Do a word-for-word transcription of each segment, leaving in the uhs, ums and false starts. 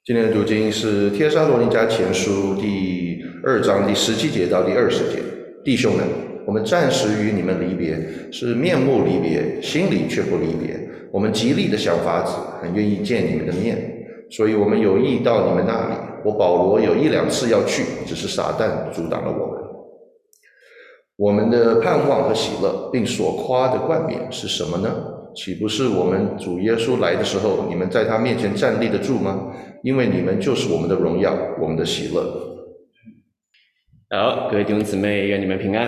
今天的读经是帖撒罗尼迦前书第二章第十七节到第二十节。弟兄们，我们暂时与你们离别，是面目离别，心里却不离别。我们极力的想法子，很愿意见你们的面，所以我们有意到你们那里。我保罗有一两次要去，只是撒旦阻挡了我们。我们的盼望和喜乐，并所夸的冠冕是什么呢？岂不是我们主耶稣来的时候，你们在他面前站立得住吗？因为你们就是我们的荣耀，我们的喜乐。 好，各位弟兄姊妹，愿你们平安。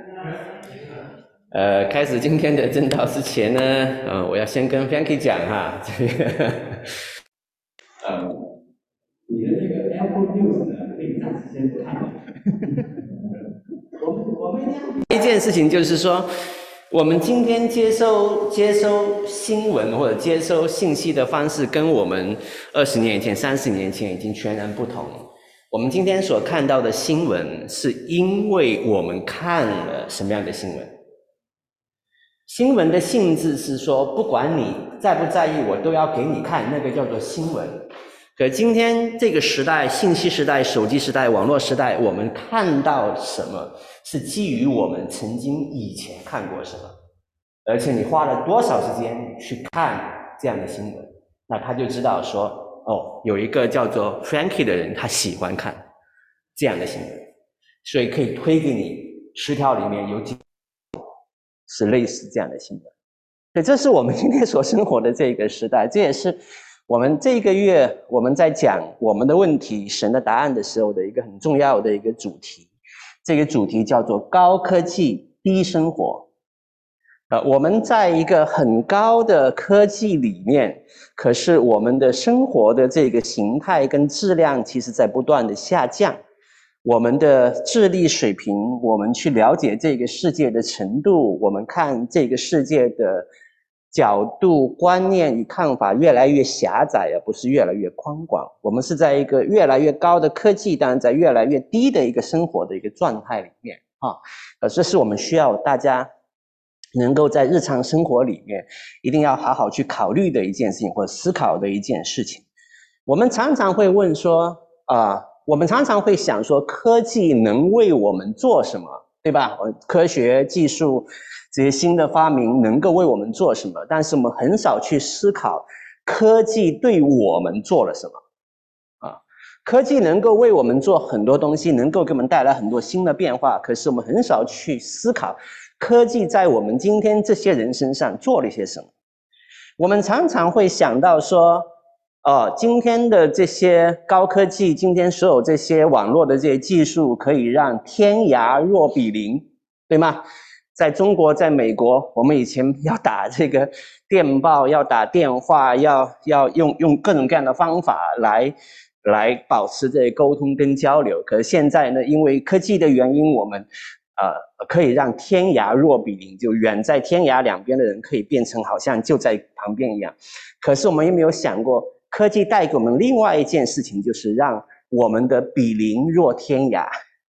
呃，开始今天的正道之前呢，呃，我要先跟 Frankie 讲哈，这个， 呃，你的这个 Apple News 呢，可以暂时先不看。我们我们一件事情就是说，我们今天接收接收新闻或者接收信息的方式，跟我们二十年前、三十年前已经全然不同。我们今天所看到的新闻，是因为我们看了什么样的新闻？新闻的性质是说，不管你在不在意，我都要给你看，那个叫做新闻。可今天这个时代，信息时代、手机时代、网络时代，我们看到什么，是基于我们曾经以前看过什么，而且你花了多少时间去看这样的新闻，那他就知道说，哦，有一个叫做 Frankie 的人，他喜欢看这样的新闻，所以可以推给你十条里面有几是类似这样的新闻。所以这是我们今天所生活的这个时代，这也是我们这个月我们在讲我们的问题、神的答案的时候的一个很重要的一个主题。这个主题叫做高科技低生活。呃，我们在一个很高的科技里面，可是我们的生活的这个形态跟质量其实在不断的下降。我们的智力水平，我们去了解这个世界的程度，我们看这个世界的角度、观念与看法越来越狭窄，而不是越来越宽广。我们是在一个越来越高的科技，当然在越来越低的一个生活的一个状态里面啊。呃，这是我们需要大家能够在日常生活里面一定要好好去考虑的一件事情，或者思考的一件事情。我们常常会问说，啊、呃，我们常常会想说，科技能为我们做什么，对吧？科学技术这些新的发明能够为我们做什么？但是我们很少去思考科技对我们做了什么啊？科技能够为我们做很多东西，能够给我们带来很多新的变化，可是我们很少去思考科技在我们今天这些人身上做了些什么。我们常常会想到说，哦，今天的这些高科技，今天所有这些网络的这些技术，可以让天涯若比邻，对吗？在中国，在美国，我们以前要打这个电报，要打电话，要要用用各种各样的方法来来保持这个沟通跟交流。可是现在呢，因为科技的原因，我们呃可以让天涯若比邻，就远在天涯两边的人可以变成好像就在旁边一样。可是我们有没有想过？科技带给我们另外一件事情，就是让我们的比邻若天涯。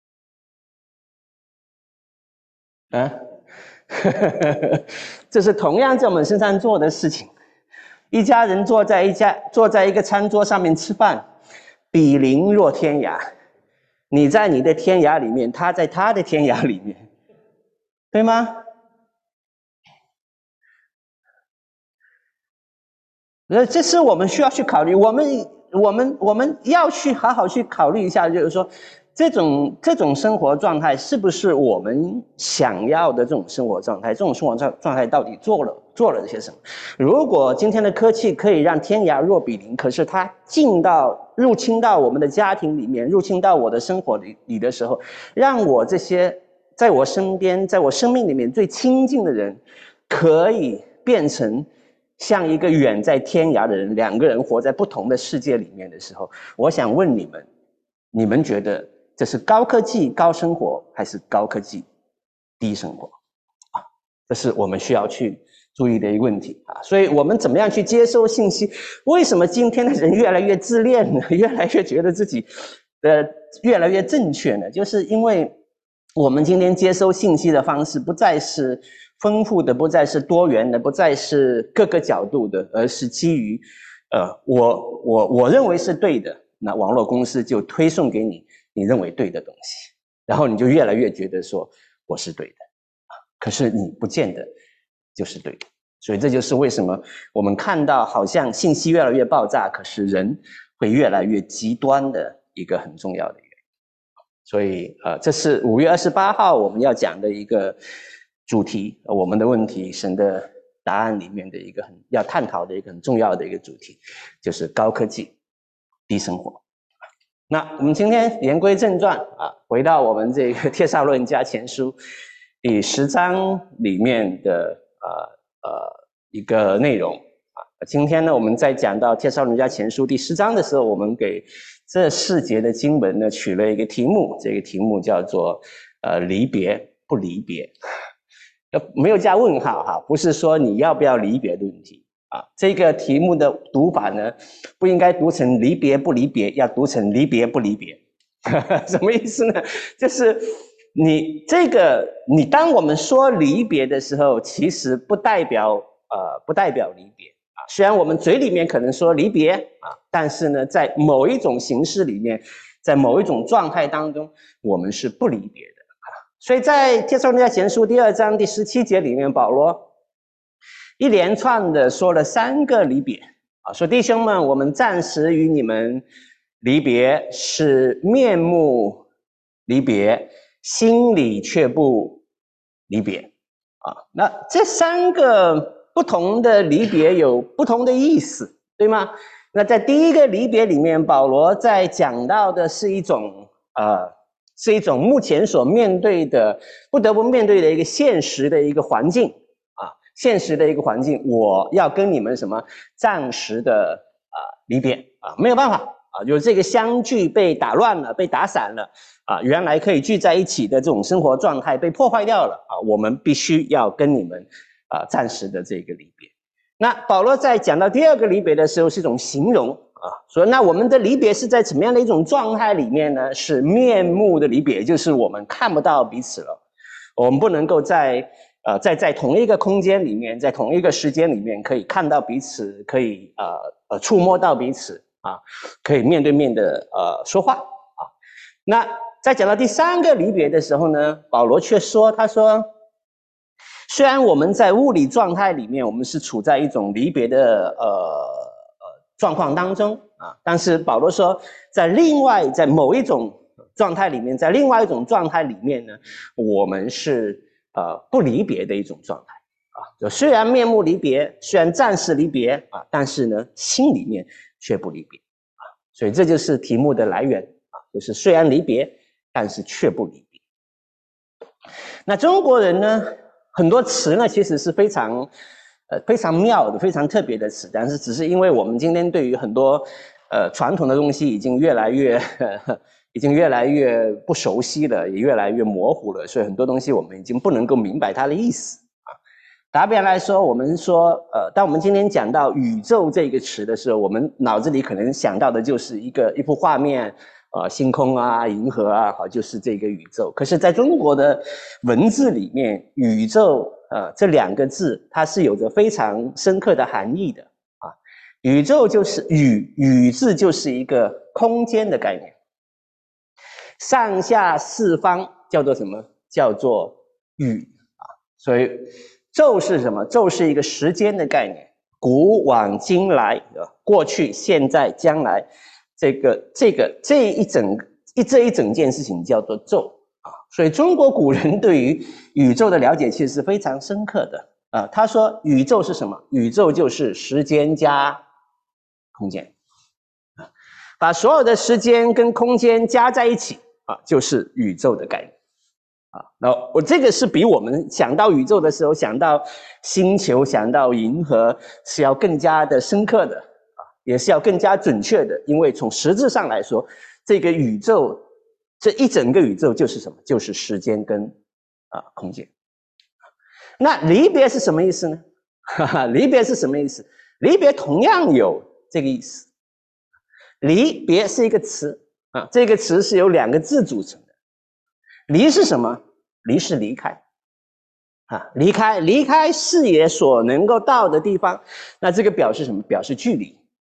啊，这是同样在我们身上做的事情。一家人坐在一家坐在一个餐桌上面吃饭，比邻若天涯。你在你的天涯里面，他在他的天涯里面，对吗？那这是我们需要去考虑，我们我们我们要去好好去考虑一下，就是说，这种这种生活状态是不是我们想要的这种生活状态？这种生活状状态到底做了做了些什么？如果今天的科技可以让天涯若比邻，可是它进到入侵到我们的家庭里面，入侵到我的生活里里的时候，让我这些在我身边，在我生命里面最亲近的人，可以变成像一个远在天涯的人，两个人活在不同的世界里面的时候，我想问你们，你们觉得这是高科技高生活，还是高科技低生活？啊，这是我们需要去注意的一个问题啊。所以我们怎么样去接收信息？为什么今天的人越来越自恋呢？越来越觉得自己的越来越正确呢？就是因为我们今天接收信息的方式不再是丰富的，不再是多元的，不再是各个角度的，而是基于呃，我我我认为是对的，那网络公司就推送给你你认为对的东西，然后你就越来越觉得说我是对的，可是你不见得就是对的。所以这就是为什么我们看到好像信息越来越爆炸，可是人会越来越极端的一个很重要的原因。所以呃，这是五月二十八号我们要讲的一个主题，我们的问题神的答案里面的一个很要探讨的一个很重要的一个主题，就是高科技低生活。那我们今天言归正传啊，回到我们这个帖撒罗尼迦前书第十章里面的呃呃一个内容啊。今天呢，我们在讲到帖撒罗尼迦前书第十章的时候，我们给这四节的经文呢取了一个题目，这个题目叫做呃离别不离别，没有加问号哈，不是说你要不要离别的问题啊。这个题目的读法呢，不应该读成离别不离别，要读成离别不离别。什么意思呢？就是你这个，你当我们说离别的时候，其实不代表呃不代表离别啊。虽然我们嘴里面可能说离别啊，但是呢，在某一种形式里面，在某一种状态当中，我们是不离别的啊。所以在帖撒罗尼迦前书第二章第十七节里面，保罗一连串的说了三个离别啊，说弟兄们，我们暂时与你们离别，是面目离别，心里却不离别啊。那这三个不同的离别有不同的意思，对吗？那在第一个离别里面，保罗在讲到的是一种呃，是一种目前所面对的不得不面对的一个现实的一个环境啊，现实的一个环境，我要跟你们什么暂时的啊、呃、离别啊，没有办法。啊，就这个相聚被打乱了，被打散了啊，原来可以聚在一起的这种生活状态被破坏掉了啊，我们必须要跟你们啊暂时的这个离别。那保罗在讲到第二个离别的时候，是一种形容啊，说那我们的离别是在怎么样的一种状态里面呢？是面目的离别，就是我们看不到彼此了，我们不能够在呃在在同一个空间里面，在同一个时间里面可以看到彼此，可以呃呃触摸到彼此。啊，可以面对面的呃说话啊。那在讲到第三个离别的时候呢，保罗却说，他说，虽然我们在物理状态里面，我们是处在一种离别的呃呃状况当中啊，但是保罗说，在另外在某一种状态里面，在另外一种状态里面呢，我们是呃不离别的一种状态啊。就虽然面目离别，虽然暂时离别啊，但是呢，心里面却不离别啊，所以这就是题目的来源啊，就是虽然离别，但是却不离别。那中国人呢，很多词呢其实是非常呃非常妙的、非常特别的词，但是只是因为我们今天对于很多呃传统的东西已经越来越呵呵已经越来越不熟悉了，也越来越模糊了，所以很多东西我们已经不能够明白它的意思。打比方来说，我们说，呃，当我们今天讲到宇宙这个词的时候，我们脑子里可能想到的就是一个一幅画面，呃，星空啊，银河啊，好，就是这个宇宙。可是，在中国的文字里面，宇宙，呃，这两个字，它是有着非常深刻的含义的啊。宇宙就是宇，宇字就是一个空间的概念，上下四方叫做什么？叫做宇啊，所以。宙是什么？宙是一个时间的概念，古往今来，过去、现在、将来，这个、这个、这一整一这一整件事情叫做宙啊。所以中国古人对于宇宙的了解其实是非常深刻的啊。他说，宇宙是什么？宇宙就是时间加空间啊，把所有的时间跟空间加在一起啊，就是宇宙的概念。啊，那我这个是比我们想到宇宙的时候，想到星球、想到银河是要更加的深刻的啊，也是要更加准确的，因为从实质上来说，这个宇宙这一整个宇宙就是什么？就是时间跟啊空间。那离别是什么意思呢？哈哈，离别是什么意思？离别同样有这个意思。离别是一个词啊，这个词是由两个字组成的。离是什么？离是离开啊，离开离开视野所能够到的地方，那这个表示什么？表示距离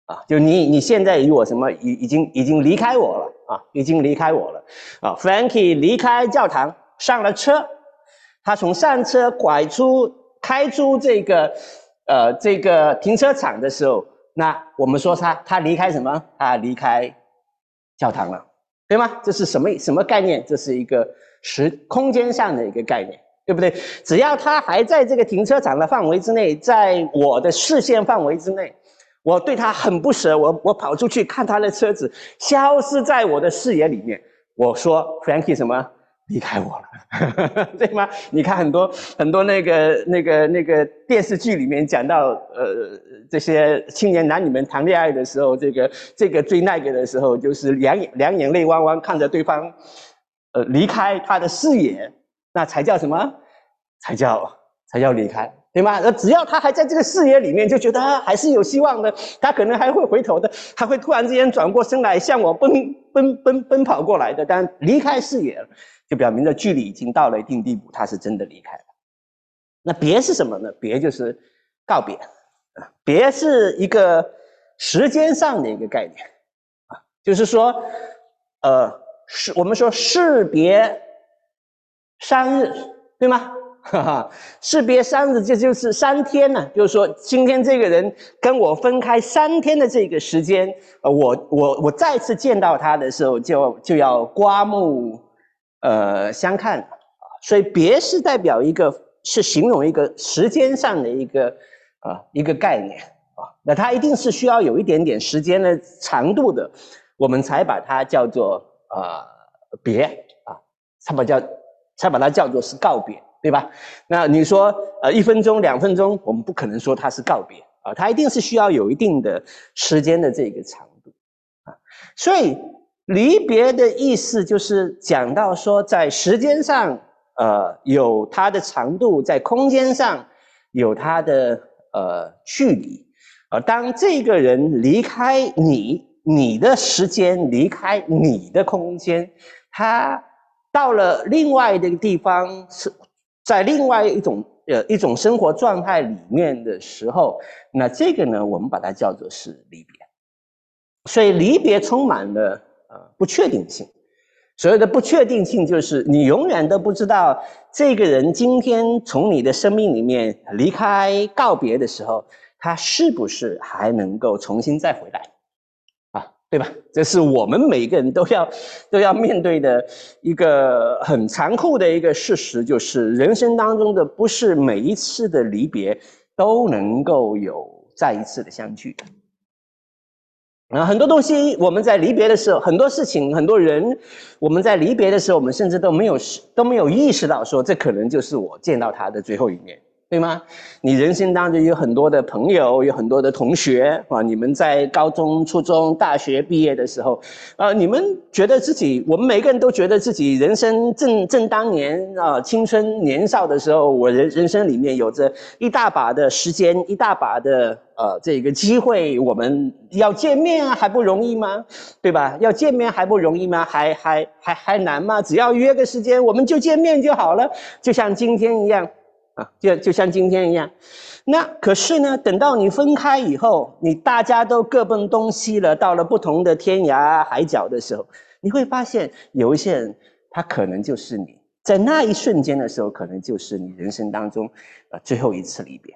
啊，就你你现在与我什么已已经已经离开我了啊，已经离开我了啊。Frankie 离开教堂，上了车，他从上车拐出开出这个呃这个停车场的时候，那我们说他他离开什么？他离开教堂了，对吗？这是什么什么概念？这是一个时空间上的一个概念。对不对？只要他还在这个停车场的范围之内，在我的视线范围之内，我对他很不舍，我我跑出去看他的车子消失在我的视野里面，我说 Frankie 什么离开我了，对吗？你看很多很多那个那个那个电视剧里面讲到，呃，这些青年男女们谈恋爱的时候，这个这个追那个的时候，就是两眼两眼泪汪汪看着对方，呃，离开他的视野。那才叫什么？才叫才叫离开，对吗？那只要他还在这个视野里面，就觉得啊还是有希望的，他可能还会回头的，他会突然之间转过身来向我奔奔奔奔跑过来的。但离开视野了，就表明着距离已经到了一定地步，他是真的离开了。那别是什么呢？别就是告别啊，别是一个时间上的一个概念啊，就是说，呃，是我们说士别三日，对吗？哈哈，士别三日，这就是三天呢、啊。就是说，今天这个人跟我分开三天的这个时间，呃，我我我再次见到他的时候就，就就要刮目呃相看啊。所以别是代表一个，是形容一个时间上的一个啊一个概念啊。那它一定是需要有一点点时间的长度的，我们才把它叫做啊、呃、别啊，才把叫。才把它叫做是告别，对吧？那你说，呃，一分钟、两分钟，我们不可能说它是告别啊，它一定是需要有一定的时间的这个长度啊。所以离别的意思就是讲到说，在时间上，呃，有它的长度，在空间上有它的呃距离啊。当这个人离开你，你的时间离开你的空间，他到了另外的地方，是在另外一种呃一种生活状态里面的时候，那这个呢，我们把它叫做是离别。所以离别充满了呃不确定性。所谓的不确定性，就是你永远都不知道这个人今天从你的生命里面离开告别的时候，他是不是还能够重新再回来。对吧？这是我们每个人都要都要面对的一个很残酷的一个事实，就是人生当中的不是每一次的离别都能够有再一次的相聚。啊，很多东西我们在离别的时候，很多事情、很多人，我们在离别的时候，我们甚至都没有都没有意识到说，这可能就是我见到他的最后一面。对吗？你人生当中有很多的朋友，有很多的同学啊，你们在高中、初中、大学毕业的时候，啊，你们觉得自己，我们每个人都觉得自己人生正正当年啊，青春年少的时候，我人人生里面有着一大把的时间，一大把的呃这个机会，我们要见面还不容易吗？对吧？要见面还不容易吗？还还还还难吗？只要约个时间，我们就见面就好了，就像今天一样。啊，就就像今天一样，那可是呢，等到你分开以后，你大家都各奔东西了，到了不同的天涯海角的时候，你会发现有一些人，他可能就是你在那一瞬间的时候，可能就是你人生当中呃最后一次离别，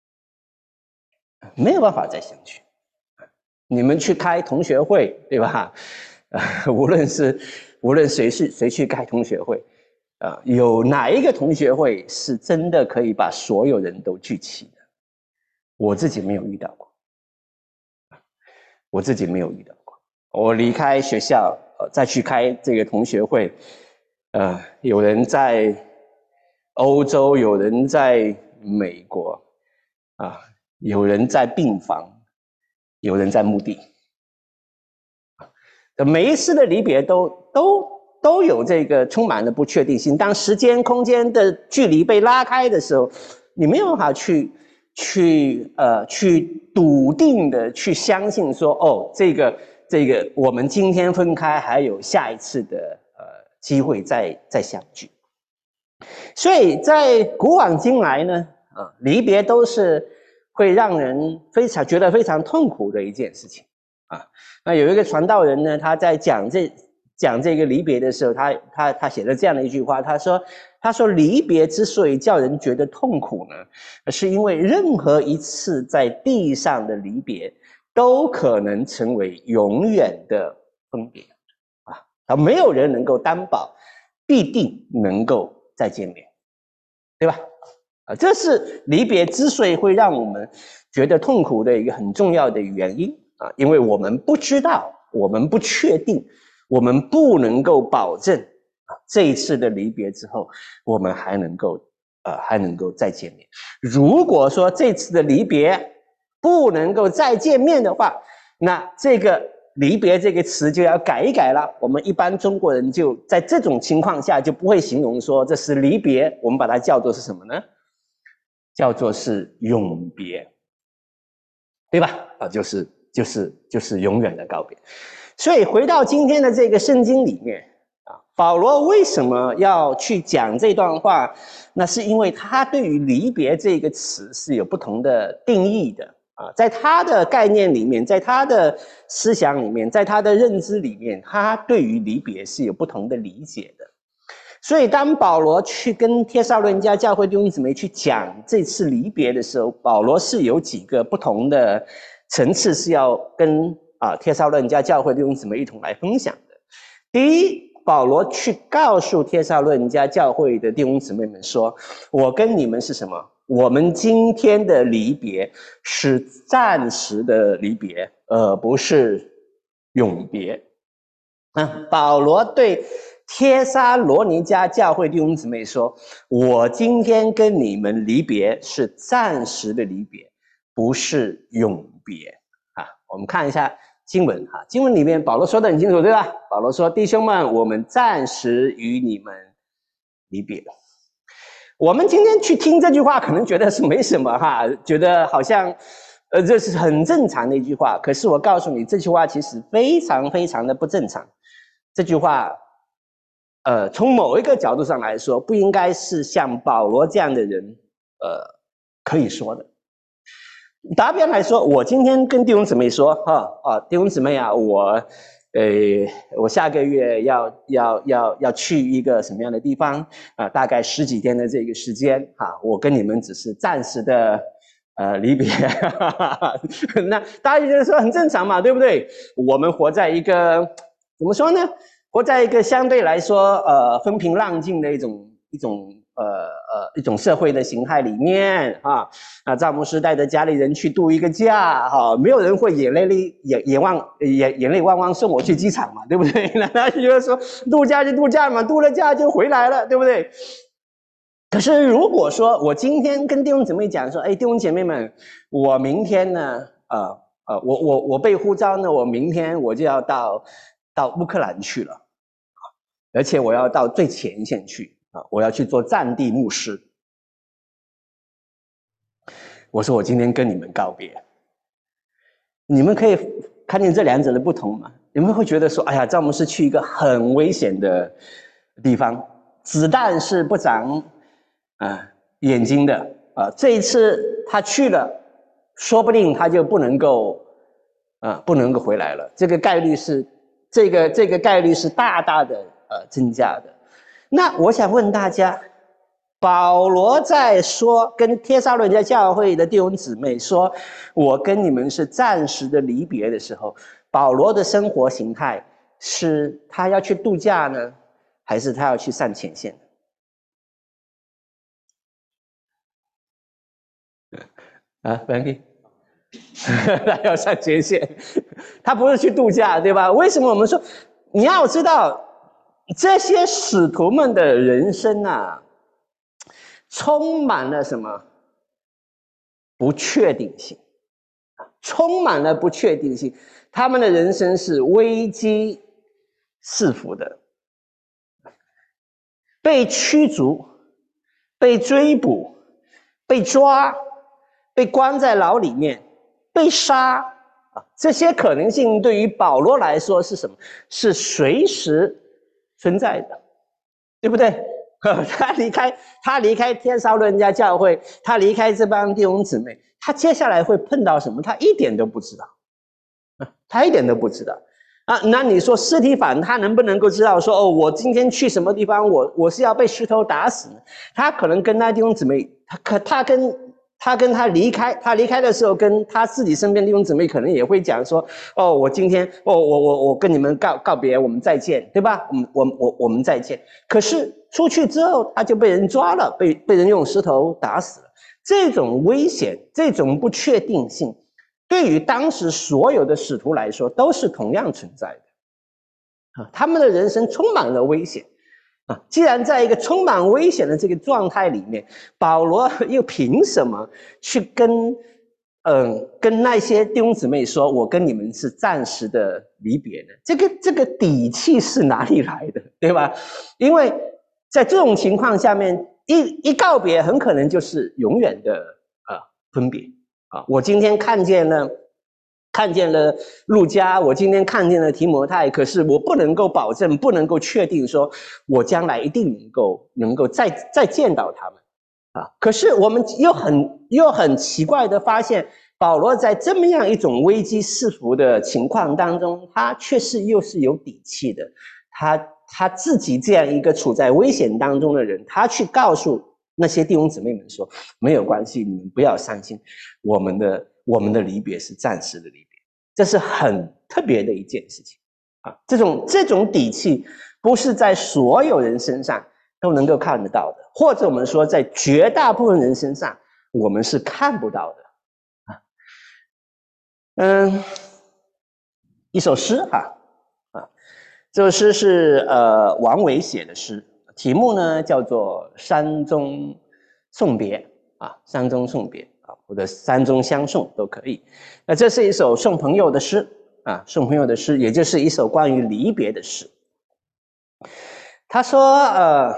没有办法再相聚。你们去开同学会，对吧？呃，无论是无论谁是谁去开同学会。啊、呃，有哪一个同学会是真的可以把所有人都聚齐的？我自己没有遇到过，我自己没有遇到过。我离开学校，呃，再去开这个同学会，呃，有人在欧洲，有人在美国，啊，有人在病房，有人在墓地，啊，每一次的离别都都。都有这个充满了不确定性。当时间、空间的距离被拉开的时候，你没有办法去去呃去笃定的去相信说，哦，这个这个我们今天分开，还有下一次的呃机会再再相聚。所以在古往今来呢，啊，离别都是会让人非常觉得非常痛苦的一件事情啊。那有一个传道人呢，他在讲这讲这个离别的时候，他他他写了这样的一句话，他说他说离别之所以叫人觉得痛苦呢，是因为任何一次在地上的离别都可能成为永远的分别啊，啊，没有人能够担保必定能够再见面，对吧？啊，这是离别之所以会让我们觉得痛苦的一个很重要的原因啊，因为我们不知道，我们不确定，我们不能够保证啊，这一次的离别之后，我们还能够呃还能够再见面。如果说这次的离别不能够再见面的话，那这个离别这个词就要改一改了。我们一般中国人就在这种情况下就不会形容说这是离别，我们把它叫做是什么呢？叫做是永别，对吧？啊，就是就是就是永远的告别。所以回到今天的这个圣经里面啊，保罗为什么要去讲这段话？那是因为他对于离别这个词是有不同的定义的啊，在他的概念里面，在他的思想里面，在他的认知里面，他对于离别是有不同的理解的。所以当保罗去跟帖撒罗尼迦教会弟兄姊妹去讲这次离别的时候，保罗是有几个不同的层次是要跟啊帖撒罗尼迦教会弟兄姊妹一同来分享的。第一，保罗去告诉帖撒罗尼迦教会的弟兄姊妹们说，我跟你们是什么？我们今天的离别是暂时的离别，而不是永别。啊，保罗对帖撒罗尼迦教会弟兄姊妹说，我今天跟你们离别是暂时的离别，不是永别啊。我们看一下经文哈，经文里面保罗说得很清楚，对吧？保罗说，弟兄们，我们暂时与你们离别。我们今天去听这句话可能觉得是没什么哈，觉得好像呃这是很正常的一句话，可是我告诉你，这句话其实非常非常的不正常。这句话呃从某一个角度上来说，不应该是像保罗这样的人呃可以说的。打比方来说，我今天跟弟兄姊妹说哈啊，弟兄姊妹啊，我呃我下个月要要要要去一个什么样的地方啊，大概十几天的这个时间啊，我跟你们只是暂时的呃离别那大家觉得说很正常嘛，对不对？我们活在一个怎么说呢？活在一个相对来说呃风平浪静的一种一种呃呃一种社会的形态里面啊，啊，赵牧师带着家里人去度一个假哈、啊，没有人会眼泪泪眼眼望眼眼泪汪汪送我去机场嘛，对不对？那大家觉得说度假就度假嘛，度了假就回来了，对不对？可是如果说我今天跟弟兄姊妹讲说，哎，弟兄姐妹们，我明天呢，呃呃，我我我被呼召呢，我明天我就要到到乌克兰去了，而且我要到最前线去啊，我要去做战地牧师。我说我今天跟你们告别，你们可以看见这两者的不同吗？你们会觉得说，哎呀，赵牧师去一个很危险的地方，子弹是不长啊眼睛的啊，这一次他去了，说不定他就不能够啊不能够回来了，这个概率是这个这个概率是大大的呃增加的。那我想问大家，保罗在说跟帖撒罗尼迦教会的弟兄姊妹说，我跟你们是暂时的离别的时候，保罗的生活形态是他要去度假呢，还是他要去上前线？啊 ，Frankie， 他要上前线，他不是去度假，对吧？为什么我们说你要知道这些使徒们的人生啊，充满了什么不确定性？充满了不确定性，他们的人生是危机四伏的，被驱逐、被追捕、被抓、被关在牢里面、被杀啊，这些可能性对于保罗来说是什么？是随时存在的，对不对？ 他离开他离开天沙论家教会，他离开这帮弟兄姊妹，他接下来会碰到什么？他一点都不知道，他一点都不知道啊。那你说司提反他能不能够知道说哦，我今天去什么地方，我我是要被石头打死呢？他可能跟那弟兄姊妹，他可他跟。他跟他离开，他离开的时候，跟他自己身边弟兄姊妹可能也会讲说：“哦，我今天，哦，我我我跟你们告告别，我们再见，对吧？我们我我我们再见。”可是出去之后，他就被人抓了，被被人用石头打死了。这种危险，这种不确定性，对于当时所有的使徒来说，都是同样存在的。啊，他们的人生充满了危险。啊，既然在一个充满危险的这个状态里面，保罗又凭什么去跟，嗯、呃，跟那些弟兄姊妹说，我跟你们是暂时的离别呢？这个这个底气是哪里来的，对吧？因为在这种情况下面，一一告别，很可能就是永远的啊分别啊。我今天看见了。看见了路加，我今天看见了提摩太，可是我不能够保证，不能够确定说，我将来一定能够能够再再见到他们，啊！可是我们又很又很奇怪的发现，保罗在这么样一种危机四伏的情况当中，他却是又是有底气的，他他自己这样一个处在危险当中的人，他去告诉那些弟兄姊妹们说，没有关系，你们不要伤心，我们的我们的离别是暂时的离别。这是很特别的一件事情啊！这种这种底气不是在所有人身上都能够看得到的，或者我们说在绝大部分人身上我们是看不到的啊。嗯，一首诗哈啊，这首诗是呃王维写的诗，题目呢叫做《山中送别》啊，《山中送别》。或者山中相送都可以。那这是一首送朋友的诗啊，送朋友的诗，也就是一首关于离别的诗。他说：“呃，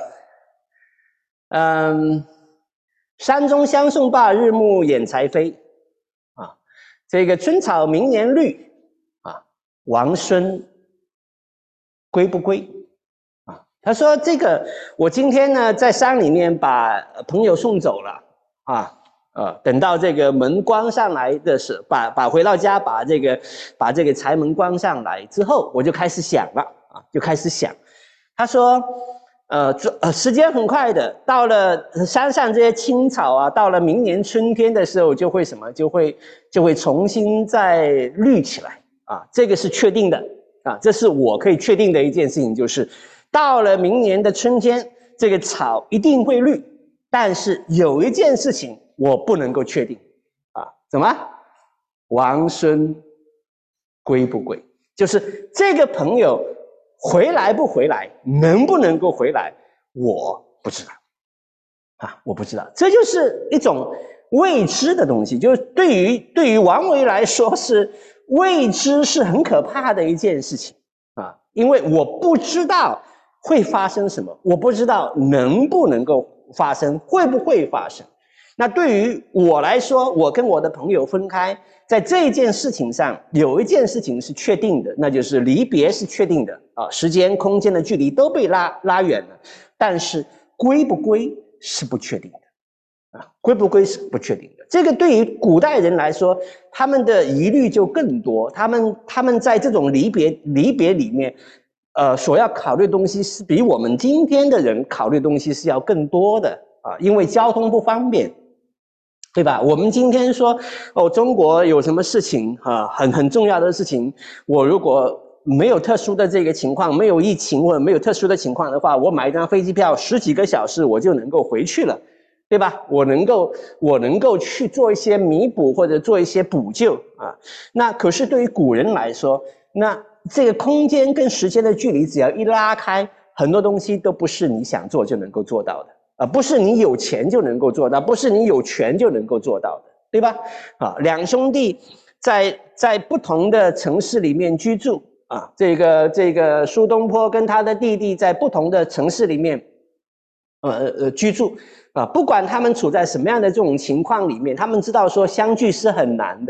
嗯，山中相送罢，日暮雁才飞。啊，这个春草明年绿，啊，王孙归不归？啊，他说这个我今天呢在山里面把朋友送走了啊。”呃，等到这个门关上来的时候，把把回到家，把这个把这个柴门关上来之后，我就开始想了啊，就开始想。他说，呃，呃，时间很快的，到了山上这些青草啊，到了明年春天的时候，就会什么，就会就会重新再绿起来啊，这个是确定的啊，这是我可以确定的一件事情，就是到了明年的春天，这个草一定会绿，但是有一件事情。我不能够确定，啊，怎么？王孙归不归？就是这个朋友回来不回来，能不能够回来，我不知道，啊，我不知道，这就是一种未知的东西。就是对于对于王维来说，是未知是很可怕的一件事情啊，因为我不知道会发生什么，我不知道能不能够发生，会不会发生。那对于我来说，我跟我的朋友分开，在这一件事情上，有一件事情是确定的，那就是离别是确定的啊，时间、空间的距离都被拉拉远了，但是归不归是不确定的啊，归不归是不确定的。这个对于古代人来说，他们的疑虑就更多，他们他们在这种离别离别里面，呃，所要考虑的东西是比我们今天的人考虑的东西是要更多的啊，因为交通不方便。对吧？我们今天说哦，中国有什么事情啊，很很重要的事情，我如果没有特殊的这个情况，没有疫情或者没有特殊的情况的话，我买一张飞机票，十几个小时我就能够回去了，对吧？我能够我能够去做一些弥补或者做一些补救啊。那可是对于古人来说，那这个空间跟时间的距离只要一拉开，很多东西都不是你想做就能够做到的。啊，不是你有钱就能够做到，不是你有权就能够做到的，对吧？啊，两兄弟在在不同的城市里面居住啊，这个这个苏东坡跟他的弟弟在不同的城市里面，呃呃居住啊，不管他们处在什么样的这种情况里面，他们知道说相聚是很难的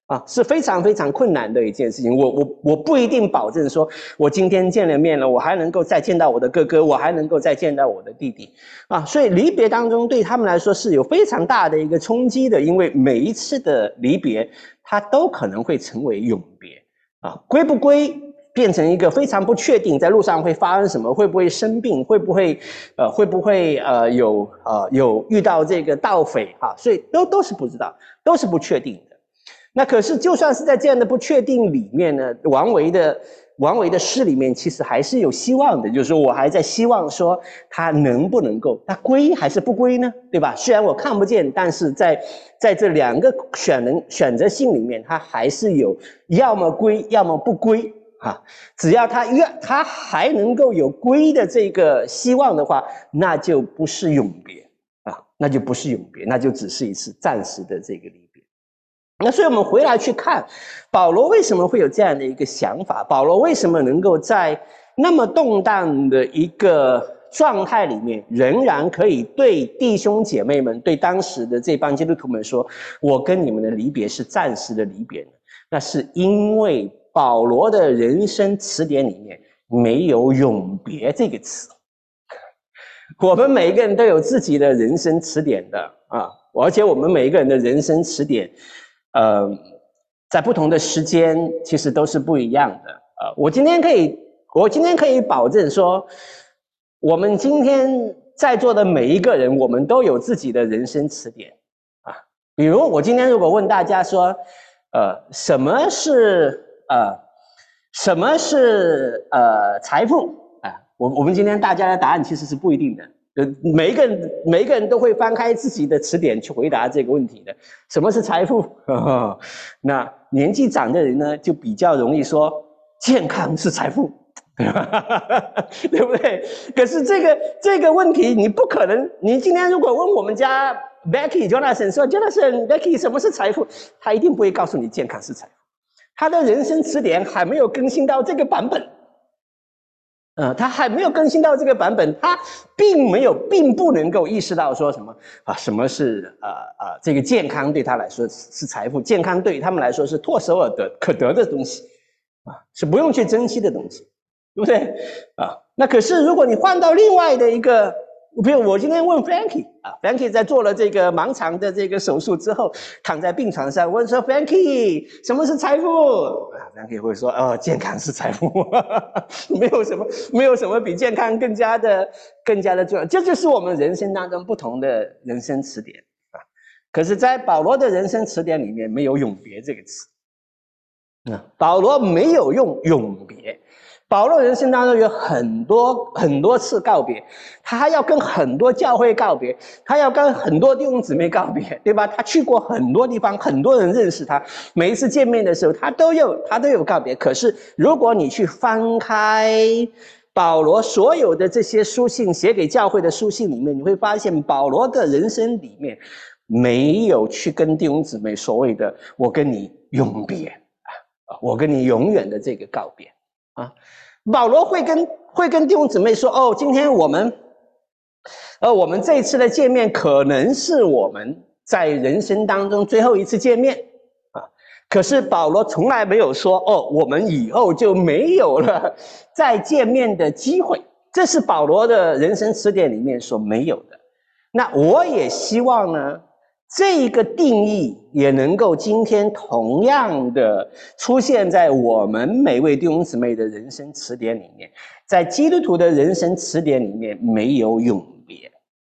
啊，是非常非常困难的一件事情。我我我不一定保证说，我今天见了面了，我还能够再见到我的哥哥，我还能够再见到我的弟弟啊。所以离别当中对他们来说是有非常大的一个冲击的，因为每一次的离别，它都可能会成为永别啊。归不归变成一个非常不确定，在路上会发生什么，会不会生病，会不会呃会不会呃有呃有遇到这个盗匪哈、啊，所以都都是不知道，都是不确定的。那可是，就算是在这样的不确定里面呢，王维的王维的诗里面，其实还是有希望的。就是说我还在希望说，他能不能够，他归还是不归呢？对吧？虽然我看不见，但是在在这两个选能选择性里面，他还是有要么归，要么不归啊。只要他愿，他还能够有归的这个希望的话，那就不是永别啊，那就不是永别，那就只是一次暂时的这个离别。那所以我们回来去看保罗为什么会有这样的一个想法，保罗为什么能够在那么动荡的一个状态里面，仍然可以对弟兄姐妹们，对当时的这帮基督徒们说，我跟你们的离别是暂时的离别呢？那是因为保罗的人生词典里面没有永别这个词。我们每一个人都有自己的人生词典的啊，而且我们每一个人的人生词典呃，在不同的时间其实都是不一样的啊、呃。我今天可以，我今天可以保证说，我们今天在座的每一个人，我们都有自己的人生词典啊。比如我今天如果问大家说，呃，什么是呃，什么是呃财富啊？我我们今天大家的答案其实是不一定的。呃，每一个人每一个人都会翻开自己的词典去回答这个问题的。什么是财富？呵呵，那年纪长的人呢，就比较容易说健康是财富，对不对？可是这个这个问题，你不可能。你今天如果问我们家 Becky、Jonathan 说 ，Jonathan、Becky 什么是财富？他一定不会告诉你健康是财富。他的人生词典还没有更新到这个版本。呃，他还没有更新到这个版本，他并没有，并不能够意识到说什么啊，什么是呃呃，这个健康对他来说是财富，健康对他们来说是唾手而得可得的东西，啊，是不用去珍惜的东西，对不对？啊，那可是如果你换到另外的一个，比如我今天问 Frankie 啊 ，Frankie 在做了这个盲肠的这个手术之后，躺在病床上，问说 Frankie 什么是财富？啊 ，Frankie 会说哦，健康是财富，没有什么，没有什么比健康更加的更加的重要。这就是我们人生当中不同的人生词典啊。可是，在保罗的人生词典里面没有永别这个词，啊，保罗没有用永别。保罗人生当中有很多很多次告别，他还要跟很多教会告别，他要跟很多弟兄姊妹告别，对吧？他去过很多地方，很多人认识他，每一次见面的时候，他都有他都有告别。可是如果你去翻开保罗所有的这些书信，写给教会的书信里面，你会发现保罗的人生里面没有去跟弟兄姊妹所谓的我跟你永别啊，我跟你永远的这个告别。啊，保罗会跟会跟弟兄姊妹说，哦，今天我们，呃，我们这一次的见面可能是我们在人生当中最后一次见面啊。可是保罗从来没有说，哦，我们以后就没有了再见面的机会。这是保罗的人生词典里面所没有的。那我也希望呢，这一个定义也能够今天同样的出现在我们每位弟兄姊妹的人生词典里面。在基督徒的人生词典里面没有永别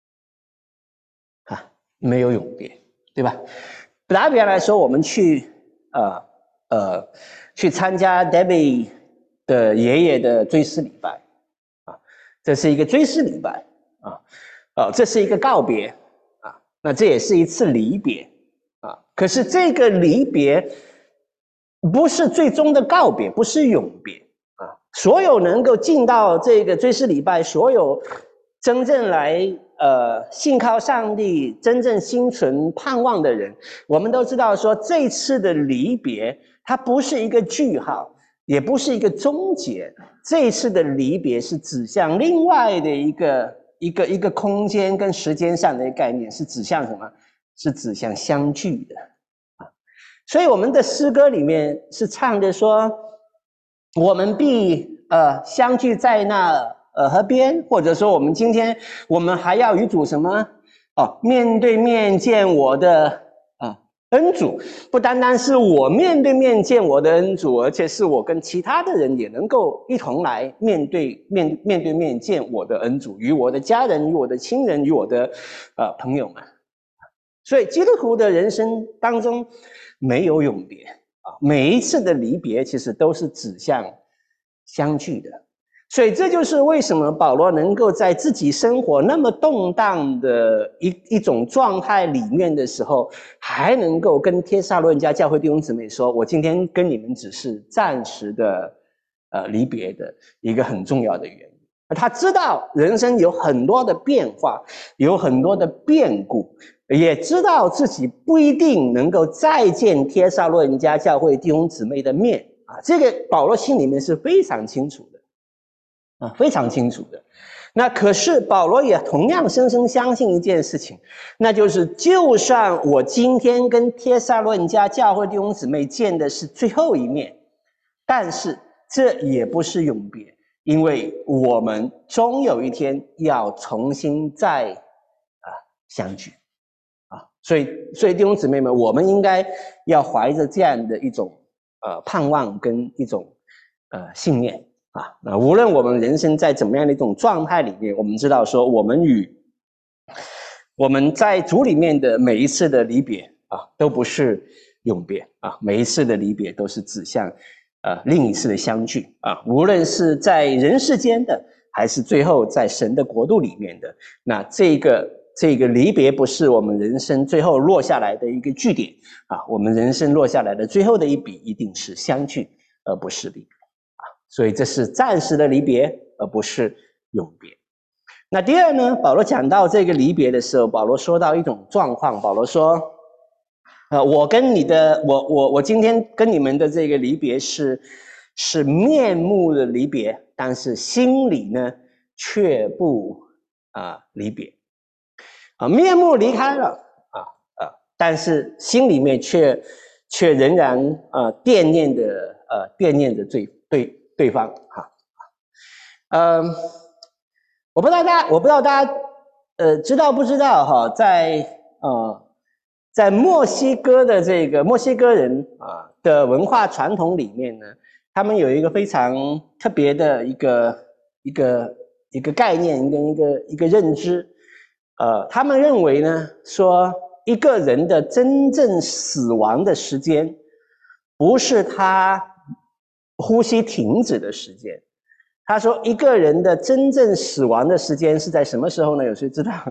啊，没有永别，对吧？打比方来说，我们去呃呃去参加 Debbie 的爷爷的追思礼拜啊，这是一个追思礼拜啊，哦，这是一个告别。那这也是一次离别啊，可是这个离别不是最终的告别，不是永别啊。所有能够进到这个追思礼拜，所有真正来呃信靠上帝、真正心存盼望的人，我们都知道说，这次的离别它不是一个句号，也不是一个终结，这一次的离别是指向另外的一个。一个一个空间跟时间上的一个概念，是指向什么？是指向相聚的啊。 所以我们的诗歌里面是唱的说，我们必呃相聚在那呃河边，或者说我们今天我们还要与主什么哦面对面见我的啊恩主，不单单是我面对面见我的恩主，而且是我跟其他的人也能够一同来面对面面对面见我的恩主，与我的家人，与我的亲人，与我的呃朋友们。所以基督徒的人生当中没有永别啊，每一次的离别其实都是指向相聚的。所以这就是为什么保罗能够在自己生活那么动荡的一一种状态里面的时候，还能够跟帖撒罗尼迦教会弟兄姊妹说，我今天跟你们只是暂时的呃离别的一个很重要的原因。他知道人生有很多的变化，有很多的变故，也知道自己不一定能够再见帖撒罗尼迦教会弟兄姊妹的面啊，这个保罗心里面是非常清楚的啊，非常清楚的。那可是保罗也同样深深相信一件事情，那就是就算我今天跟帖撒罗尼迦教会弟兄姊妹见的是最后一面，但是这也不是永别，因为我们终有一天要重新再啊相聚啊，所以所以弟兄姊妹们，我们应该要怀着这样的一种呃盼望跟一种呃信念啊，那无论我们人生在怎么样的一种状态里面，我们知道说我们与我们在主里面的每一次的离别啊，都不是永别啊，每一次的离别都是指向呃，另一次的相聚啊，无论是在人世间的，还是最后在神的国度里面的，那这个这个离别不是我们人生最后落下来的一个句点啊，我们人生落下来的最后的一笔一定是相聚，而不是离别啊，所以这是暂时的离别，而不是永别。那第二呢，保罗讲到这个离别的时候，保罗说到一种状况，保罗说。呃，我跟你的，我我我今天跟你们的这个离别是是面目的离别，但是心里呢却不啊、呃、离别啊，面目离开了啊啊，但是心里面却却仍然啊、呃、惦念的呃惦念着对对对方哈啊，嗯，我不知道大家我不知道大家呃知道不知道哈，在呃。在墨西哥的这个墨西哥人啊的文化传统里面呢，他们有一个非常特别的一个一个一个概念跟一个一个认知，呃，他们认为呢，说一个人的真正死亡的时间，不是他呼吸停止的时间。他说，一个人的真正死亡的时间是在什么时候呢？有谁知道？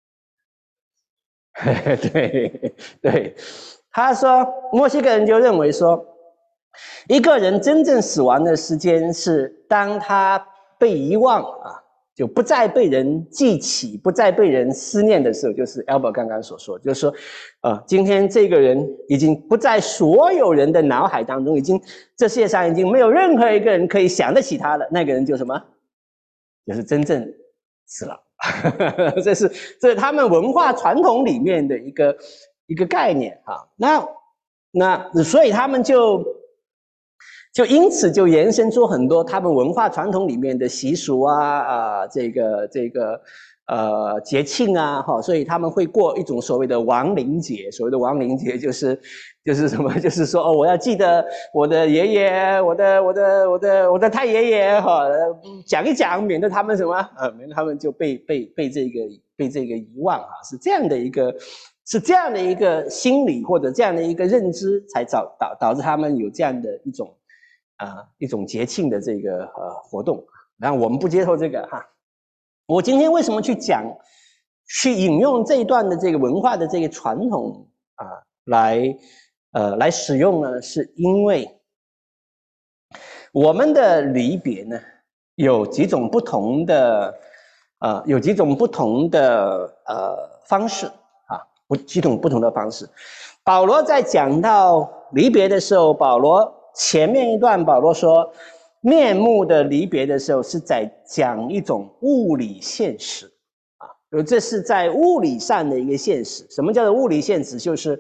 对对，他说墨西哥人就认为说，一个人真正死亡的时间是当他被遗忘啊，就不再被人记起，不再被人思念的时候，就是 Albert 刚刚所说，就是说，呃，今天这个人已经不在所有人的脑海当中，已经这世界上已经没有任何一个人可以想得起他了，那个人就什么，就是真正死了。这是这是他们文化传统里面的一个一个概念啊，那那所以他们就就因此就延伸出很多他们文化传统里面的习俗啊啊，这个这个呃节庆啊哈，所以他们会过一种所谓的亡灵节，所谓的亡灵节就是就是什么，就是说哦，我要记得我的爷爷，我的我的我的我的太爷爷哈，讲一讲，免得他们什么啊，免得他们就被被被这个被这个遗忘啊，是这样的一个是这样的一个心理或者这样的一个认知，才导导导致他们有这样的一种啊、呃、一种节庆的这个呃活动。然后我们不接受这个哈。我今天为什么去讲去引用这一段的这个文化的这个传统啊来？呃，来使用呢，是因为我们的离别呢，有几种不同的，呃，有几种不同的呃方式啊，不几种不同的方式。保罗在讲到离别的时候，保罗前面一段保罗说，面目的离别的时候，是在讲一种物理现实啊，这是在物理上的一个现实。什么叫做物理现实？就是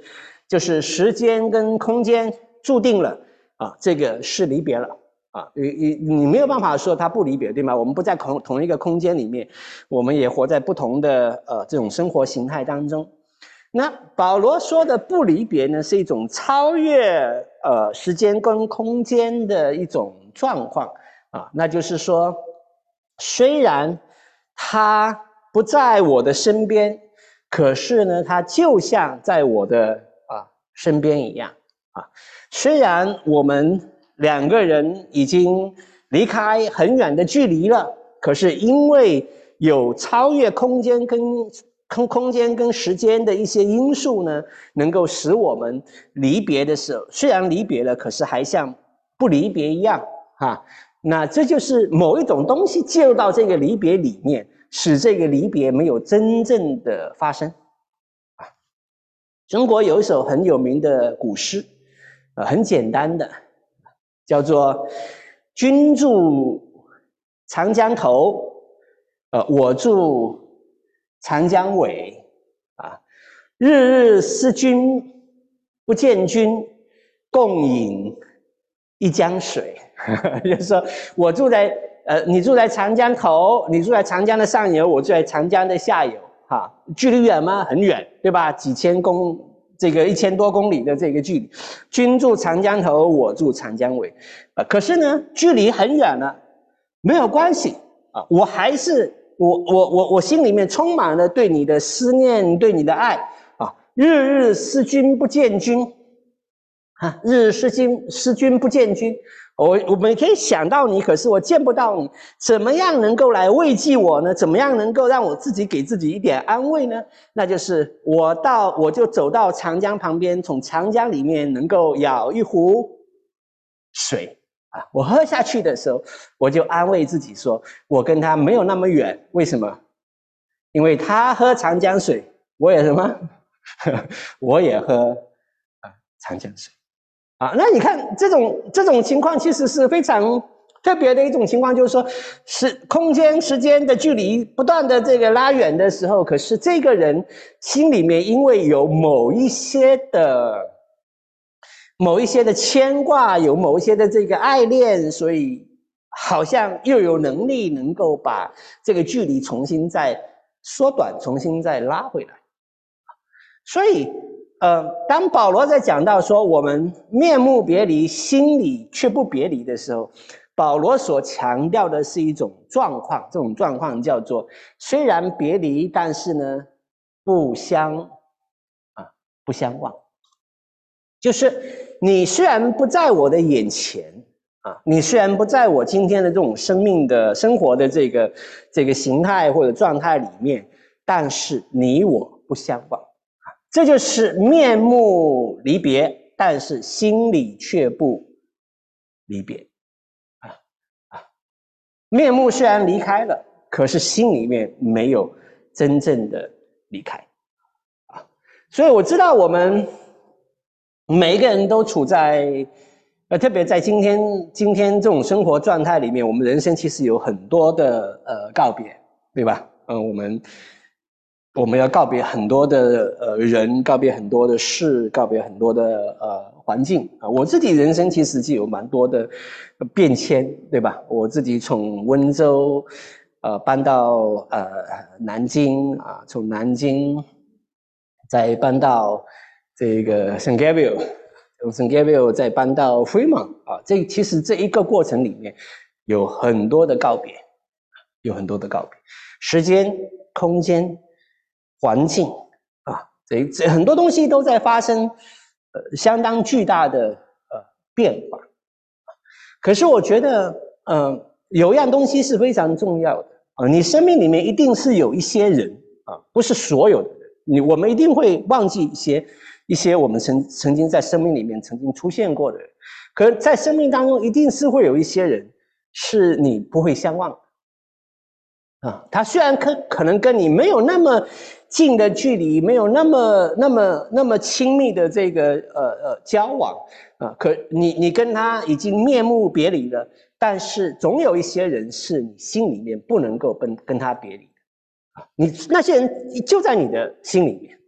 就是时间跟空间注定了啊，这个是离别了啊，你你你没有办法说它不离别，对吗？我们不在同同一个空间里面，我们也活在不同的呃这种生活形态当中。那保罗说的不离别呢，是一种超越呃时间跟空间的一种状况啊，那就是说，虽然他不在我的身边，可是呢，他就像在我的啊身边一样啊。虽然我们两个人已经离开很远的距离了，可是因为有超越空间跟空空间跟时间的一些因素呢，能够使我们离别的时候，虽然离别了，可是还像不离别一样啊。那这就是某一种东西介入到这个离别里面，使这个离别没有真正的发生啊。中国有一首很有名的古诗，呃，很简单的，叫做“君住长江头，呃，我住长江尾，啊，日日思君不见君，共饮一江水。”就是说我住在呃，你住在长江头，你住在长江的上游，我住在长江的下游，哈，距离远吗？很远，对吧？几千公，这个一千多公里的这个距离，君住长江头，我住长江尾，呃，可是呢，距离很远了，没有关系啊，我还是我我我我心里面充满了对你的思念，对你的爱啊，日日思君不见君，啊，日日思君思君不见君。我我每天想到你，可是我见不到你，怎么样能够来慰藉我呢？怎么样能够让我自己给自己一点安慰呢？那就是我到我就走到长江旁边，从长江里面能够舀一壶水啊，我喝下去的时候，我就安慰自己说，我跟他没有那么远。为什么？因为他喝长江水，我也什么？我也喝啊长江水。啊，那你看这种这种情况其实是非常特别的一种情况，就是说，是空间时间的距离不断的这个拉远的时候，可是这个人心里面因为有某一些的某一些的牵挂，有某一些的这个爱恋，所以好像又有能力能够把这个距离重新再缩短，重新再拉回来，所以。呃，当保罗在讲到说我们面目别离，心里却不别离的时候，保罗所强调的是一种状况，这种状况叫做虽然别离，但是呢不相啊不相忘，就是你虽然不在我的眼前啊，你虽然不在我今天的这种生命的生活的这个这个形态或者状态里面，但是你我不相忘。这就是面目离别，但是心里却不离别啊啊！面目虽然离开了，可是心里面没有真正的离开啊！所以我知道我们每一个人都处在呃，特别在今天今天这种生活状态里面，我们人生其实有很多的呃告别，对吧？嗯、呃，我们。我们要告别很多的呃人，告别很多的事，告别很多的呃环境啊。我自己人生其实就有蛮多的变迁，对吧？我自己从温州呃搬到呃南京啊，从南京再搬到这个圣盖博，从圣盖博再搬到 Fremont 啊。这其实这一个过程里面有很多的告别，有很多的告别，时间、空间。环境啊，这这很多东西都在发生，呃，相当巨大的呃变化。可是我觉得，嗯、呃，有一样东西是非常重要的啊，你生命里面一定是有一些人啊，不是所有的人，你我们一定会忘记一些一些我们曾曾经在生命里面曾经出现过的人。可是在生命当中，一定是会有一些人是你不会相忘的。啊，他虽然可可能跟你没有那么近的距离，没有那么那么那么亲密的这个呃呃交往啊，可你你跟他已经面目别离了，但是总有一些人是你心里面不能够跟跟他别离的啊，你那些人就在你的心里面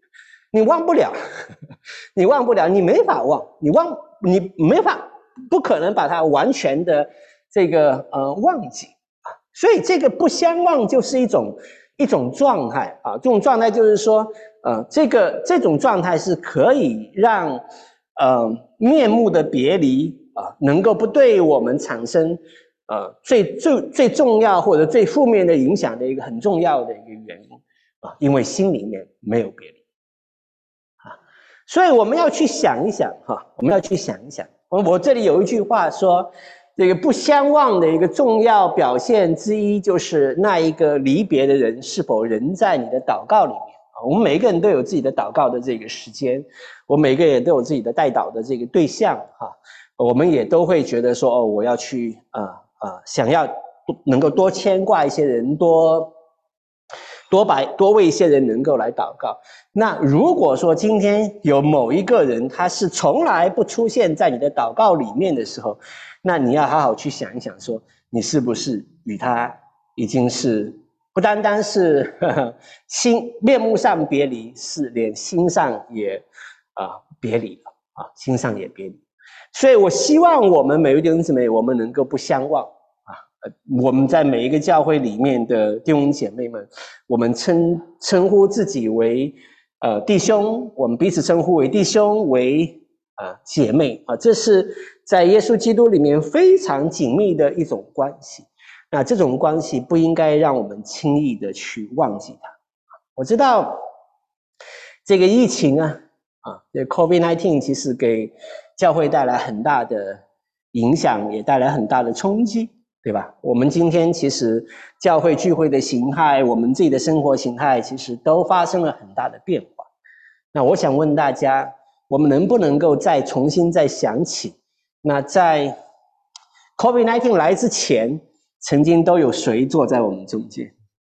你忘不了，你忘不了，你没法忘，你忘你没法，不可能把它完全的这个呃忘记啊。所以这个不相忘就是一种一种状态啊，这种状态就是说，呃，这个这种状态是可以让呃面目的别离啊，能够不对我们产生呃最最最重要或者最负面的影响的一个很重要的一个原因啊，因为心里面没有别离。所以我们要去想一想哈，我们要去想一想。我这里有一句话说，这个不相忘的一个重要表现之一，就是那一个离别的人是否仍在你的祷告里面啊。我们每一个人都有自己的祷告的这个时间，我每个人都有自己的代祷的这个对象哈。我们也都会觉得说，哦，我要去啊啊、呃呃，想要能够多牵挂一些人，多。多把多为一些人能够来祷告。那如果说今天有某一个人他是从来不出现在你的祷告里面的时候，那你要好好去想一想，说你是不是与他已经是不单单是呵呵心面目上别离，是连心上也啊、呃、别离了啊，心上也别离。所以我希望我们每位弟兄姊妹，我们能够不相忘。我们在每一个教会里面的弟兄姐妹们，我们称称呼自己为呃弟兄，我们彼此称呼为弟兄，为啊、呃、姐妹啊，这是在耶稣基督里面非常紧密的一种关系。那这种关系不应该让我们轻易的去忘记它。我知道这个疫情啊啊，这 COVID 十九 其实给教会带来很大的影响，也带来很大的冲击。对吧？我们今天其实教会聚会的形态，我们自己的生活形态，其实都发生了很大的变化。那我想问大家，我们能不能够再重新再想起，那在 COVID 十九 来之前，曾经都有谁坐在我们中间？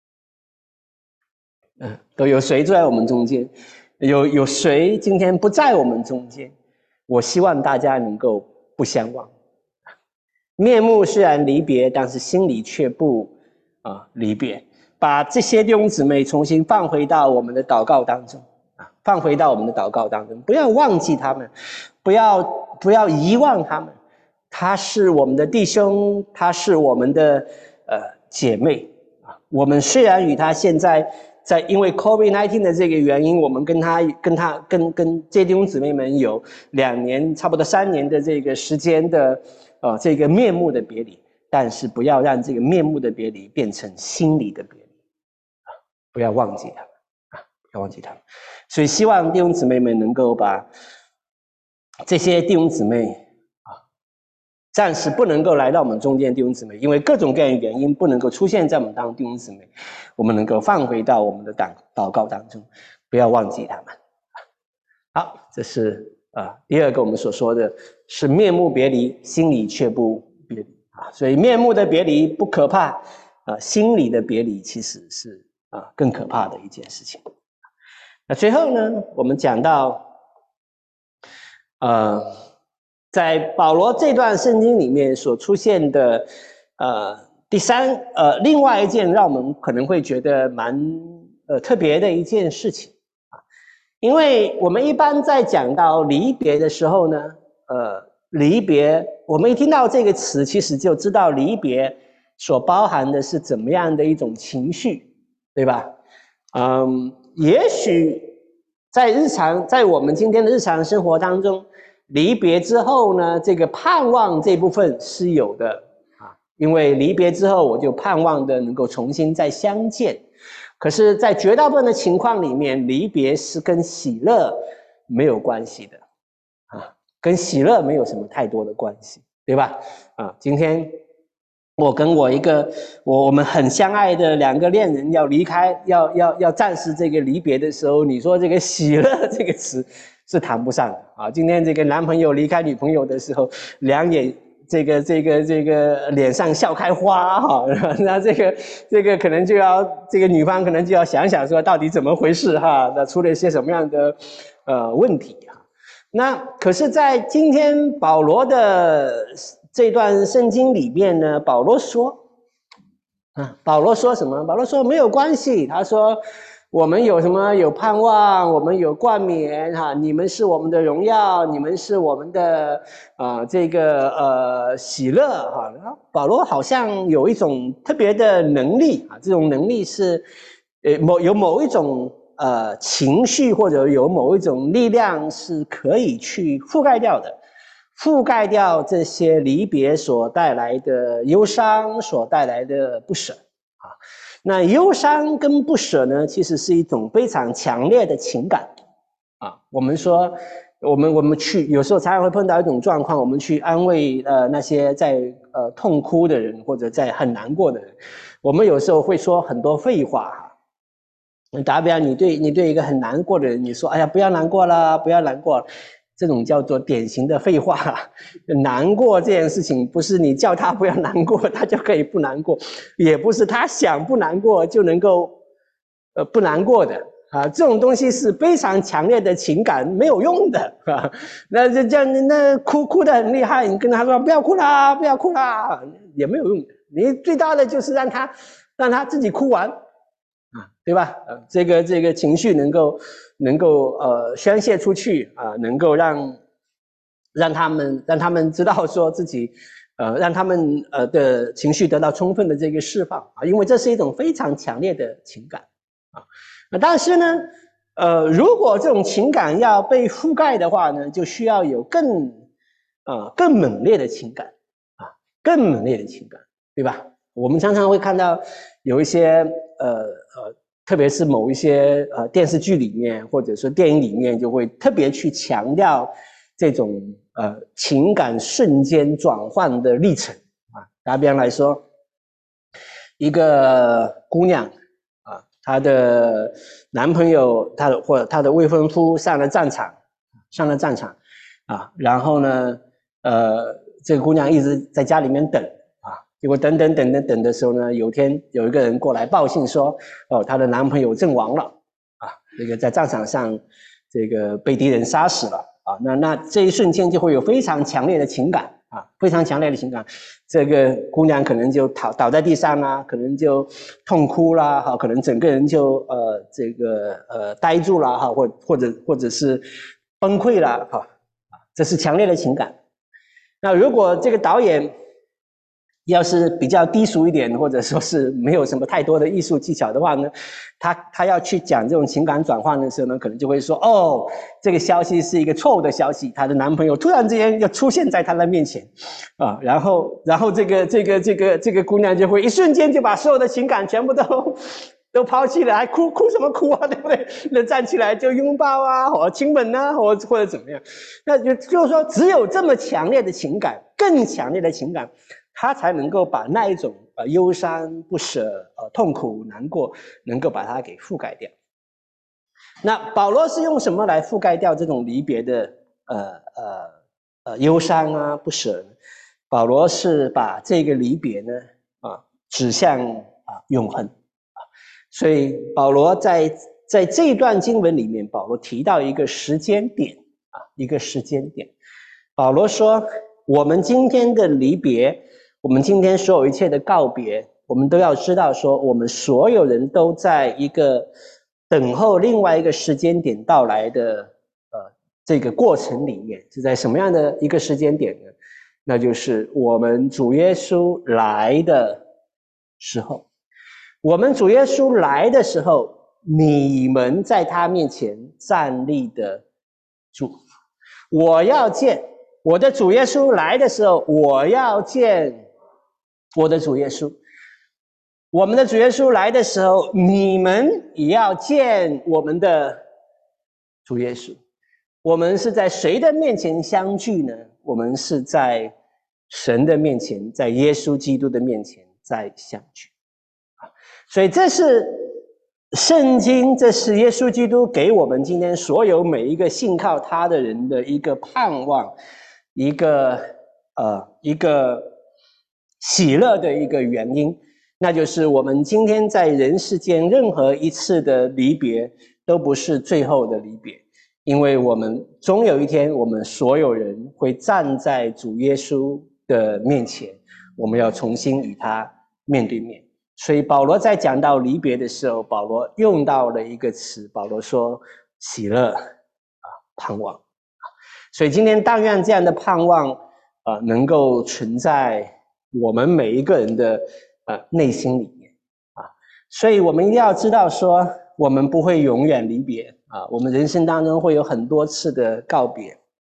嗯，都有谁坐在我们中间？有有谁今天不在我们中间？我希望大家能够不相忘。面目虽然离别，但是心里却不啊、呃、离别。把这些弟兄姊妹重新放回到我们的祷告当中啊，放回到我们的祷告当中，不要忘记他们，不要不要遗忘他们。他是我们的弟兄，他是我们的呃姐妹啊。我们虽然与他现在在因为 COVID 十九 的这个原因，我们跟他跟他跟跟这些弟兄姊妹们有两年差不多三年的这个时间的。呃，这个面目的别离，但是不要让这个面目的别离变成心理的别离啊！不要忘记他们啊！不要忘记他们。所以希望弟兄姊妹们能够把这些弟兄姊妹啊，暂时不能够来到我们中间的弟兄姊妹，因为各种各样的原因不能够出现在我们当中弟兄姊妹，我们能够放回到我们的祷祷告当中，不要忘记他们。好，这是。啊，第二个我们所说的是面目别离，心里却不别离啊。所以面目的别离不可怕啊，心里的别离其实是啊更可怕的一件事情。那最后呢，我们讲到，呃，在保罗这段圣经里面所出现的呃第三呃另外一件让我们可能会觉得蛮呃特别的一件事情。因为我们一般在讲到离别的时候呢，呃，离别，我们一听到这个词，其实就知道离别所包含的是怎么样的一种情绪，对吧？嗯，也许在日常，在我们今天的日常生活当中，离别之后呢，这个盼望这部分是有的啊，因为离别之后，我就盼望的能够重新再相见。可是，在绝大部分的情况里面，离别是跟喜乐没有关系的，啊，跟喜乐没有什么太多的关系，对吧？啊，今天我跟我一个我我们很相爱的两个恋人要离开，要要要暂时这个离别的时候，你说这个喜乐这个词是谈不上的啊。今天这个男朋友离开女朋友的时候，两眼。这个这个这个脸上笑开花哈，那这个这个可能就要这个女方可能就要想想说到底怎么回事哈，那出了一些什么样的呃问题哈？那可是，在今天保罗的这段圣经里面呢，保罗说啊，保罗说什么？保罗说没有关系，他说我们有什么？有盼望，我们有冠冕哈，你们是我们的荣耀，你们是我们的啊、呃、这个呃喜乐哈。保罗好像有一种特别的能力啊，这种能力是呃某有某一种呃情绪或者有某一种力量是可以去覆盖掉的，覆盖掉这些离别所带来的忧伤，所带来的不舍啊。那忧伤跟不舍呢，其实是一种非常强烈的情感啊。我们说，我们我们去有时候常常会碰到一种状况，我们去安慰呃那些在呃痛哭的人或者在很难过的人，我们有时候会说很多废话哈。打比方，你对你对一个很难过的人，你说：“哎呀，不要难过了，不要难过了。”这种叫做典型的废话。难过这件事情，不是你叫他不要难过，他就可以不难过；也不是他想不难过就能够呃不难过的啊。这种东西是非常强烈的情感，没有用的啊。那这这样，那哭哭得很厉害，你跟他说不要哭啦，不要哭啦，也没有用的。你最大的就是让他让他自己哭完。啊，对吧？呃，这个这个情绪能够能够呃宣泄出去啊、呃，能够让让他们让他们知道说自己呃让他们呃的情绪得到充分的这个释放啊，因为这是一种非常强烈的情感啊。那但是呢，呃，如果这种情感要被覆盖的话呢，就需要有更呃更猛烈的情感啊，更猛烈的情感，对吧？我们常常会看到有一些呃呃，特别是某一些呃电视剧里面，或者说电影里面，就会特别去强调这种呃情感瞬间转换的历程啊。打比方来说，一个姑娘啊，她的男朋友，她的或者她的未婚夫上了战场，上了战场啊，然后呢，呃，这个姑娘一直在家里面等。结果等等等等等的时候呢，有天有一个人过来报信说，哦，她的男朋友阵亡了，啊，这个在战场上，这个被敌人杀死了，啊，那那这一瞬间就会有非常强烈的情感，啊，非常强烈的情感，这个姑娘可能就倒倒在地上啦，可能就痛哭啦，哈，可能整个人就呃这个呃呆住了哈，或或者或者是崩溃了，哈，啊，这是强烈的情感。那如果这个导演要是比较低俗一点，或者说是没有什么太多的艺术技巧的话呢，他他要去讲这种情感转换的时候呢，可能就会说，哦，这个消息是一个错误的消息，她的男朋友突然之间就出现在她的面前，啊，然后然后这个这个这个这个姑娘就会一瞬间就把所有的情感全部都都抛弃了，还哭哭什么哭啊，对不对？那站起来就拥抱啊，或者亲吻啊，或者或者怎么样？那就就是说，只有这么强烈的情感，更强烈的情感。他才能够把那一种呃忧伤、不舍、呃痛苦、难过，能够把它给覆盖掉。那保罗是用什么来覆盖掉这种离别的呃呃呃忧伤啊、不舍呢？保罗是把这个离别呢啊指向啊永恒啊，所以保罗在在这一段经文里面，保罗提到一个时间点啊，一个时间点。保罗说，我们今天的离别。我们今天所有一切的告别，我们都要知道说，我们所有人都在一个等候另外一个时间点到来的呃这个过程里面，是在什么样的一个时间点呢？那就是我们主耶稣来的时候。我们主耶稣来的时候，你们在他面前站立的住。我要见我的主耶稣来的时候，我要见我的主耶稣，我们的主耶稣来的时候，你们也要见我们的主耶稣。我们是在谁的面前相聚呢？我们是在神的面前，在耶稣基督的面前再相聚。所以这是圣经，这是耶稣基督给我们今天所有每一个信靠他的人的一个盼望，一个呃一个喜乐的一个原因，那就是我们今天在人世间任何一次的离别都不是最后的离别，因为我们终有一天，我们所有人会站在主耶稣的面前，我们要重新与他面对面。 所以保罗在讲到离别的时候，保罗用到了一个词，保罗说喜乐啊，盼望。所以今天但愿这样的盼望啊，能够存在我们每一个人的呃内心里面啊。所以我们一定要知道说，我们不会永远离别啊，我们人生当中会有很多次的告别，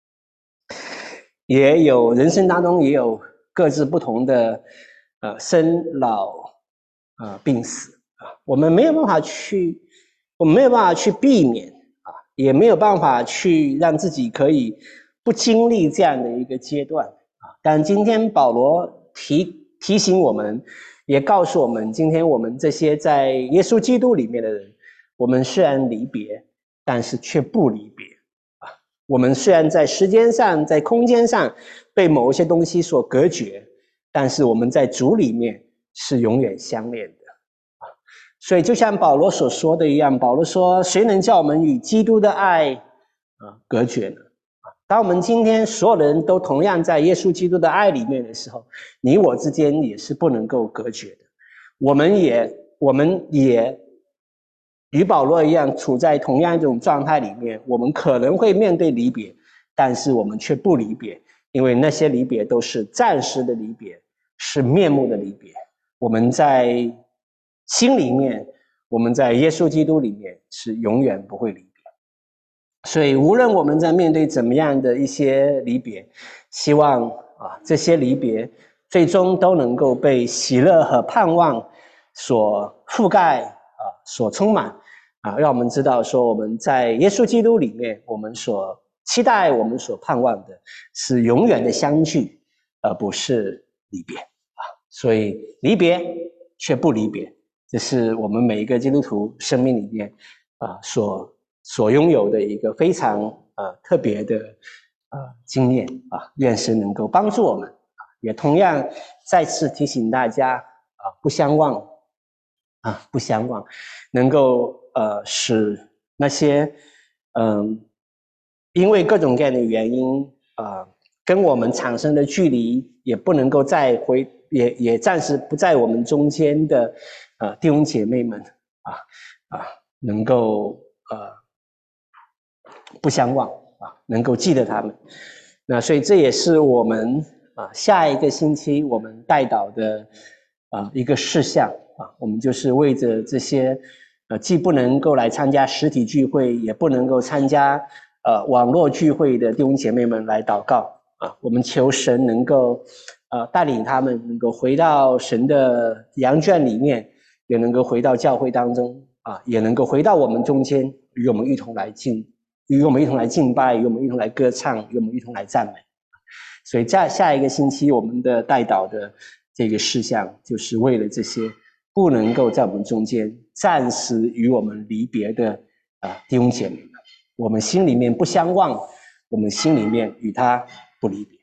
也有人生当中也有各自不同的呃生老呃病死啊，我们没有办法去，我们没有办法去避免啊，也没有办法去让自己可以不经历这样的一个阶段啊。但今天保罗提提醒我们，也告诉我们，今天我们这些在耶稣基督里面的人，我们虽然离别，但是却不离别啊。我们虽然在时间上、在空间上被某一些东西所隔绝，但是我们在主里面是永远相恋的啊。所以就像保罗所说的一样，保罗说：“谁能叫我们与基督的爱啊隔绝呢？”当我们今天所有的人都同样在耶稣基督的爱里面的时候，你我之间也是不能够隔绝的。我们也我们也与保罗一样处在同样一种状态里面，我们可能会面对离别，但是我们却不离别，因为那些离别都是暂时的离别，是面目的离别。我们在心里面，我们在耶稣基督里面是永远不会离别。所以无论我们在面对怎么样的一些离别，希望啊这些离别最终都能够被喜乐和盼望所覆盖啊，所充满啊，让我们知道说我们在耶稣基督里面，我们所期待、我们所盼望的是永远的相聚，而不是离别啊。所以离别却不离别，这是我们每一个基督徒生命里面啊所所拥有的一个非常呃特别的呃经验啊。愿神能够帮助我们啊，也同样再次提醒大家啊，不相忘啊，不相忘，能够呃使那些嗯、呃、因为各种各样的原因啊、呃、跟我们产生的距离也不能够再回，也也暂时不在我们中间的呃弟兄姐妹们啊啊能够呃不相忘啊，能够记得他们。那所以这也是我们啊下一个星期我们代祷的啊一个事项啊，我们就是为着这些呃既不能够来参加实体聚会，也不能够参加呃网络聚会的弟兄姐妹们来祷告啊。我们求神能够呃带领他们能够回到神的羊圈里面，也能够回到教会当中啊，也能够回到我们中间，与我们一同来敬。与我们一同来敬拜，与我们一同来歌唱，与我们一同来赞美。所以在下一个星期，我们的代祷的这个事项，就是为了这些不能够在我们中间暂时与我们离别的啊弟兄姐妹们，我们心里面不相忘，我们心里面与他不离别。